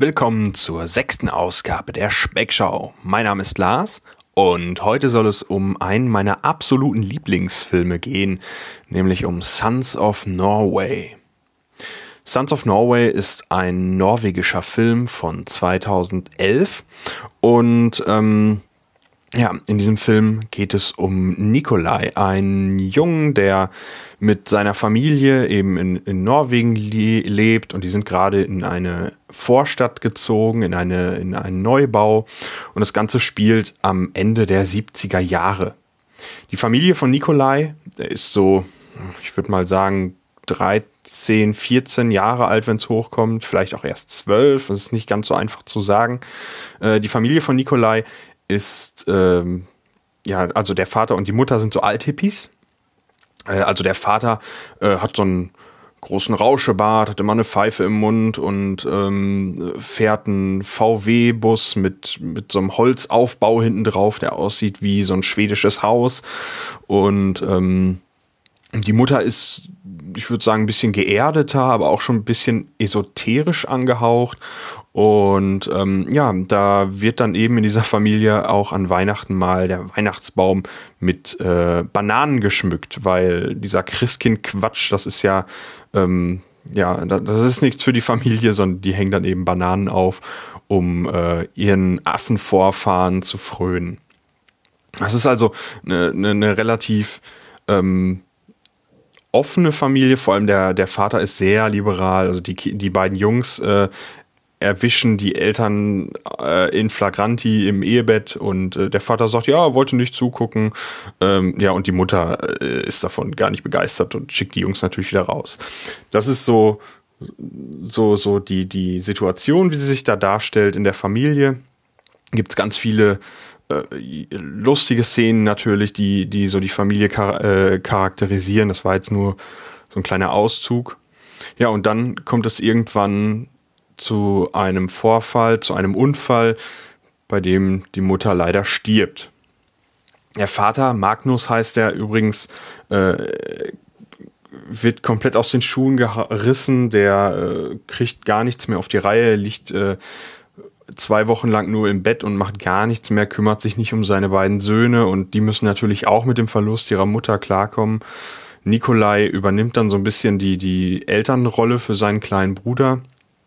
Willkommen zur 6. Ausgabe der Speckschau. Mein Name ist Lars und heute soll es um einen meiner absoluten Lieblingsfilme gehen, nämlich um Sons of Norway. Sons of Norway ist ein norwegischer Film von 2011 und in diesem Film geht es um Nikolai, einen Jungen, der mit seiner Familie eben in Norwegen lebt und die sind gerade in eine Vorstadt gezogen, in einen Neubau und das Ganze spielt am Ende der 70er Jahre. Die Familie von Nikolai, der ist so, ich würde mal sagen, 13, 14 Jahre alt, wenn es hochkommt, vielleicht auch erst 12, das ist nicht ganz so einfach zu sagen. Die Familie von Nikolai ist, also der Vater und die Mutter sind so Althippies. Also der Vater hat so einen großen Rauschebart, hat immer eine Pfeife im Mund und fährt einen VW-Bus mit so einem Holzaufbau hinten drauf, der aussieht wie so ein schwedisches Haus. Und die Mutter ist, ich würde sagen, ein bisschen geerdeter, aber auch schon ein bisschen esoterisch angehaucht. Und da wird dann eben in dieser Familie auch an Weihnachten mal der Weihnachtsbaum mit Bananen geschmückt, weil dieser Christkind-Quatsch, das ist das ist nichts für die Familie, sondern die hängen dann eben Bananen auf, um ihren Affenvorfahren zu frönen. Das ist also eine relativ offene Familie, vor allem der Vater ist sehr liberal, also die beiden Jungs erwischen die Eltern in flagranti im Ehebett und der Vater sagt, ja, wollte nicht zugucken. Und die Mutter ist davon gar nicht begeistert und schickt die Jungs natürlich wieder raus. Das ist so die Situation, wie sie sich da darstellt in der Familie. Gibt's ganz viele lustige Szenen natürlich, die so die Familie charakterisieren. Das war jetzt nur so ein kleiner Auszug. Ja, und dann kommt es irgendwann zu einem Vorfall, zu einem Unfall, bei dem die Mutter leider stirbt. Der Vater, Magnus heißt er übrigens, wird komplett aus den Schuhen gerissen, der kriegt gar nichts mehr auf die Reihe, liegt 2 Wochen lang nur im Bett und macht gar nichts mehr, kümmert sich nicht um seine beiden Söhne und die müssen natürlich auch mit dem Verlust ihrer Mutter klarkommen. Nikolai übernimmt dann so ein bisschen die Elternrolle für seinen kleinen Bruder.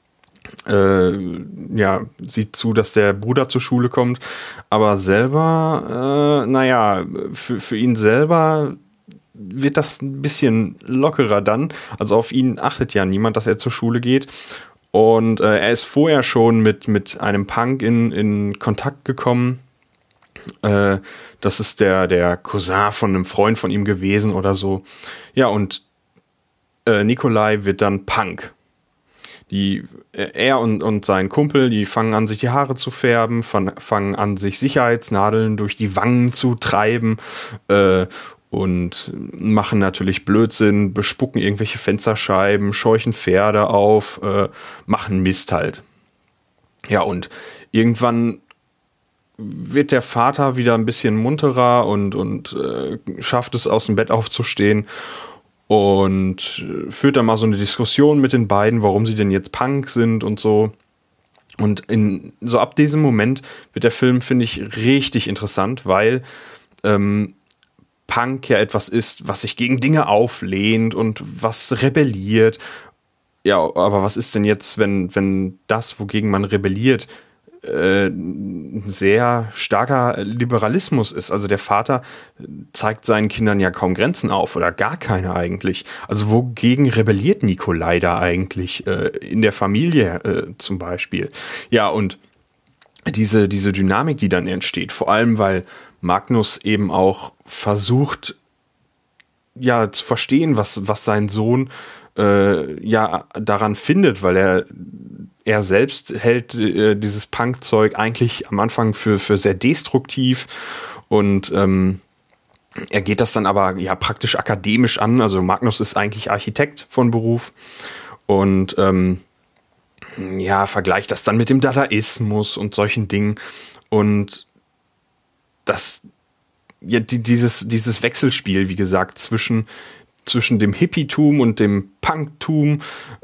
Sieht zu, dass der Bruder zur Schule kommt, aber selber, für ihn selber wird das ein bisschen lockerer dann. Also auf ihn achtet ja niemand, dass er zur Schule geht. Und er ist vorher schon mit einem Punk in Kontakt gekommen. Das ist der Cousin von einem Freund von ihm gewesen oder so. Ja, und Nikolai wird dann Punk. Er und sein Kumpel, die fangen an, sich die Haare zu färben, fangen an, sich Sicherheitsnadeln durch die Wangen zu treiben und machen natürlich Blödsinn, bespucken irgendwelche Fensterscheiben, scheuchen Pferde auf, machen Mist halt. Ja, und irgendwann wird der Vater wieder ein bisschen munterer und schafft es, aus dem Bett aufzustehen und führt dann mal so eine Diskussion mit den beiden, warum sie denn jetzt Punk sind und so. Und so ab diesem Moment wird der Film, finde ich, richtig interessant, weil Punk ja etwas ist, was sich gegen Dinge auflehnt und was rebelliert. Ja, aber was ist denn jetzt, wenn das, wogegen man rebelliert, ein sehr starker Liberalismus ist? Also der Vater zeigt seinen Kindern ja kaum Grenzen auf oder gar keine eigentlich. Also wogegen rebelliert Nikolai da eigentlich in der Familie zum Beispiel? Ja, und diese Dynamik, die dann entsteht, vor allem weil Magnus eben auch versucht, ja, zu verstehen, was sein Sohn daran findet, weil er selbst hält dieses Punk-Zeug eigentlich am Anfang für sehr destruktiv und er geht das dann aber ja praktisch akademisch an. Also Magnus ist eigentlich Architekt von Beruf und vergleicht das dann mit dem Dadaismus und solchen Dingen und dieses Wechselspiel, wie gesagt, zwischen zwischen dem Hippietum und dem Punktum.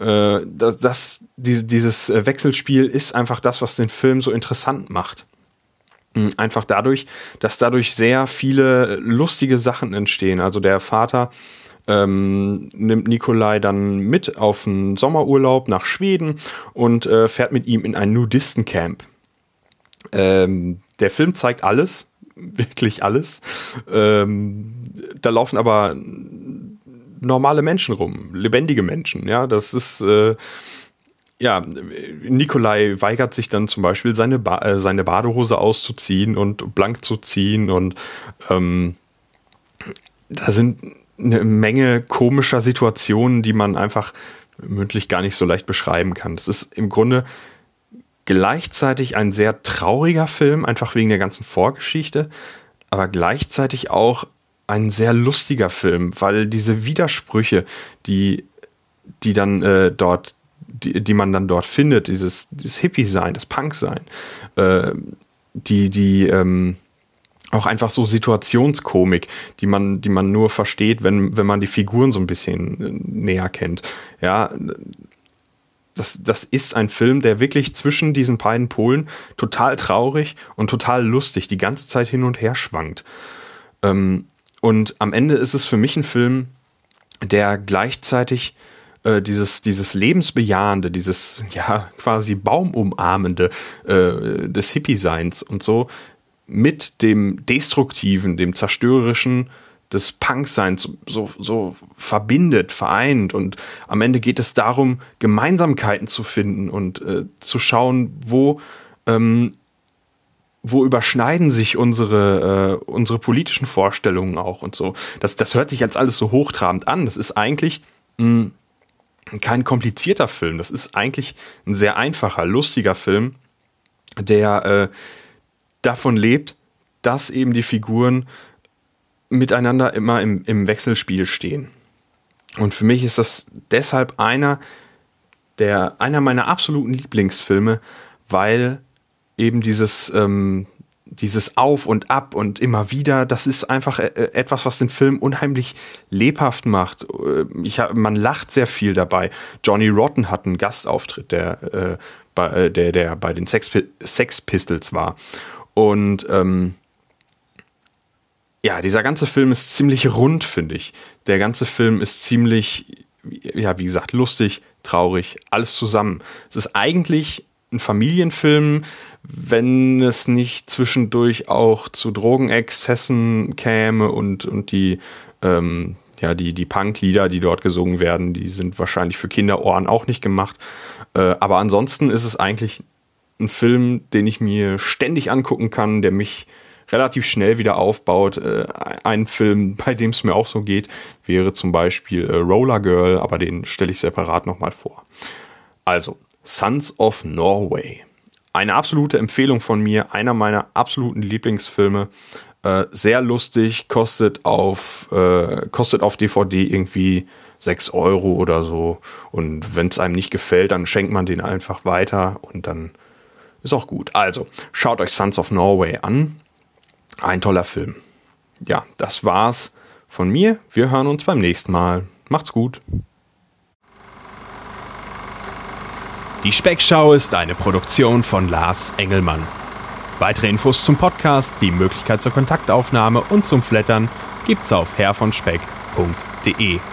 Dieses Wechselspiel ist einfach das, was den Film so interessant macht. Einfach dadurch, dass dadurch sehr viele lustige Sachen entstehen. Also der Vater nimmt Nikolai dann mit auf einen Sommerurlaub nach Schweden und fährt mit ihm in ein Nudistencamp. Der Film zeigt alles, wirklich alles. Da laufen aber normale Menschen rum, lebendige Menschen. Ja, das ist Nikolai weigert sich dann zum Beispiel seine Badehose auszuziehen und blank zu ziehen und da sind eine Menge komischer Situationen, die man einfach mündlich gar nicht so leicht beschreiben kann. Das ist im Grunde gleichzeitig ein sehr trauriger Film, einfach wegen der ganzen Vorgeschichte, aber gleichzeitig auch ein sehr lustiger Film, weil diese Widersprüche, die man dann dort findet, dieses Hippie-Sein, das Punk-Sein, auch einfach so Situationskomik, die man nur versteht, wenn man die Figuren so ein bisschen näher kennt. Ja, das ist ein Film, der wirklich zwischen diesen beiden Polen total traurig und total lustig die ganze Zeit hin und her schwankt. Und am Ende ist es für mich ein Film, der gleichzeitig dieses Lebensbejahende, dieses quasi Baumumarmende des Hippie-Seins und so mit dem Destruktiven, dem Zerstörerischen des Punk-Seins so verbindet, vereint. Und am Ende geht es darum, Gemeinsamkeiten zu finden und zu schauen, wo überschneiden sich unsere politischen Vorstellungen auch und so. Das hört sich jetzt alles so hochtrabend an. Das ist eigentlich kein komplizierter Film. Das ist eigentlich ein sehr einfacher, lustiger Film, der davon lebt, dass eben die Figuren miteinander immer im Wechselspiel stehen. Und für mich ist das deshalb einer meiner absoluten Lieblingsfilme, weil eben dieses Auf und Ab und immer wieder, das ist einfach etwas, was den Film unheimlich lebhaft macht. Man lacht sehr viel dabei. Johnny Rotten hat einen Gastauftritt, der bei den Sex Pistols war. Und dieser ganze Film ist ziemlich rund, finde ich. Der ganze Film ist ziemlich, wie gesagt, lustig, traurig, alles zusammen. Es ist eigentlich ein Familienfilm, wenn es nicht zwischendurch auch zu Drogenexzessen käme und die Punk-Lieder, die dort gesungen werden, die sind wahrscheinlich für Kinderohren auch nicht gemacht. Aber ansonsten ist es eigentlich ein Film, den ich mir ständig angucken kann, der mich relativ schnell wieder aufbaut. Ein Film, bei dem es mir auch so geht, wäre zum Beispiel Roller Girl, aber den stelle ich separat nochmal vor. Also, Sons of Norway. Eine absolute Empfehlung von mir, einer meiner absoluten Lieblingsfilme. Sehr lustig, kostet auf DVD irgendwie 6 Euro oder so. Und wenn es einem nicht gefällt, dann schenkt man den einfach weiter und dann ist auch gut. Also, schaut euch Sons of Norway an. Ein toller Film. Ja, das war's von mir. Wir hören uns beim nächsten Mal. Macht's gut. Die Speckschau ist eine Produktion von Lars Engelmann. Weitere Infos zum Podcast, die Möglichkeit zur Kontaktaufnahme und zum Flattern gibt's auf herrvonspeck.de.